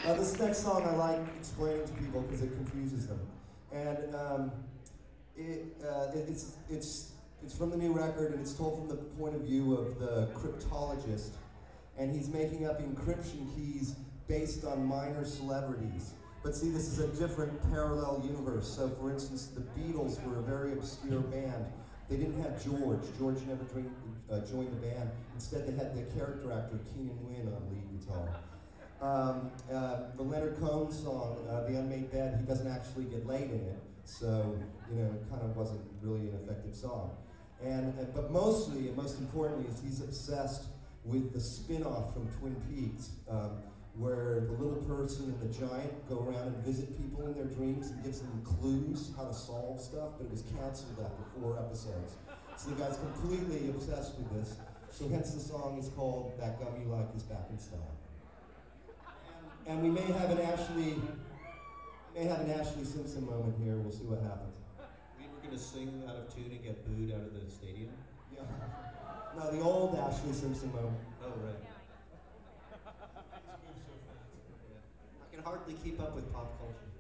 This next song I like explaining to people because it confuses them, and it's from the new record, and it's told from the point of view of the cryptologist, and he's making up encryption keys based on minor celebrities. But see, this is a different parallel universe. So, for instance, the Beatles were a very obscure band. They didn't have George. George never joined the band. Instead, they had the character actor Keenan Wynn on lead guitar. The Leonard Cohen song, The Unmade Bed, he doesn't actually get laid in it, so it kind of wasn't really an effective song. But mostly, and most importantly, is he's obsessed with the spin-off from Twin Peaks, where the little person and the giant go around and visit people in their dreams and gives them clues how to solve stuff, but it was canceled after 4 episodes. So the guy's completely obsessed with this, so hence the song is called That Gum You Like Is Back in Style. And we may have an Ashley Simpson moment here. We'll see what happens. We were going to sing out of tune and get booed out of the stadium? Yeah. No, the old Ashley Simpson moment. Oh, right. I can hardly keep up with pop culture.